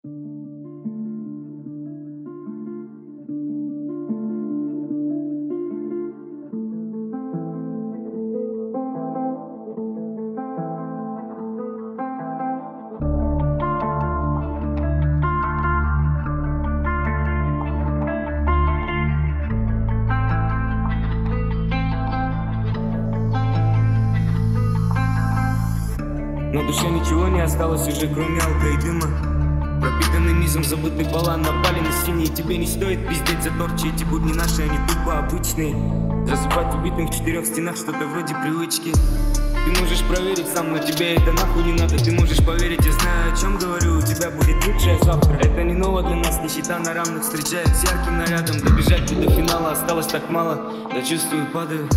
На душе ничего не осталось уже, кроме алка и дыма. Пропитанный низом забытый балан, напали на синие. Тебе не стоит пиздеть за торчи, эти будни наши, они тупо обычные. Засыпать убитым в четырех стенах, что-то вроде привычки. Ты можешь проверить сам, но тебе это нахуй не надо. Ты можешь поверить, я знаю, о чем говорю. У тебя будет лучшее завтра. Это не ново для нас, нищета на равных встречает с ярким нарядом. Добежать до финала осталось так мало, да чувствую, падаю.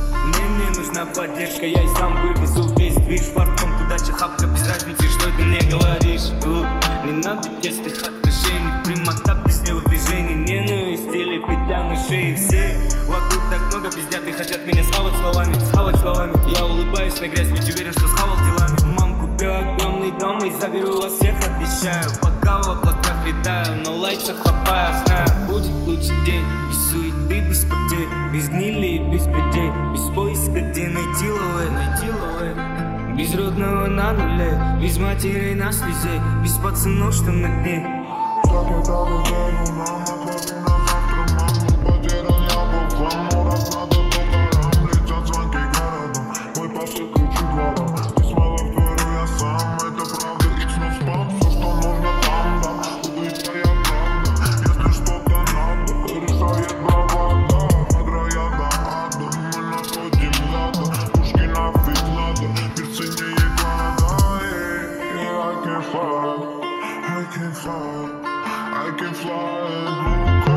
Мне нужна поддержка, я и сам вывезу весь движ. Фартком, удача, хапка, без разницы, что ты мне говоришь. Не надо тестых отношений, прямота без движений. Ненависть или петля на шее. Все вокруг так много пиздят и хотят меня схавать словами. Я улыбаюсь на грязь, ведь уверен, что схавал делами. Мам, куплю огромный дом и заберу вас всех, обещаю. Пока в облаках летаю, но лайксах хапаю. Знаю, будет лучший день, без суеты, без потерь, без гнили и без бедей, без поиска, где найти ловы. Без родного на нуле, без матери на слезе, без пацанов, что на дне. I can fly.